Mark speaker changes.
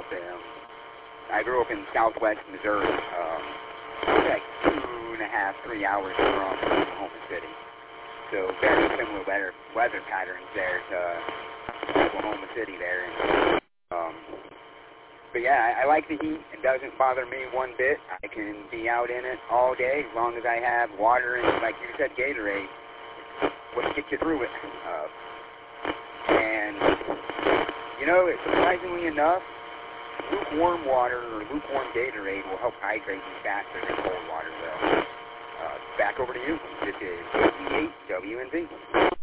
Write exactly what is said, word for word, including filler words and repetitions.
Speaker 1: up. Um, I grew up in southwest Missouri, um, like two and a half, three hours from Oklahoma City. So very similar weather, weather patterns there to Oklahoma City there. And, um, but yeah, I, I like the heat. It doesn't bother me one bit. I can be out in it all day as long as I have water and, like you said, Gatorade. What gets you through it? Uh, and, you know, surprisingly enough, lukewarm water or lukewarm Gatorade will help hydrate you faster than cold water, though. Uh, back over to you. This is E eight W N Z.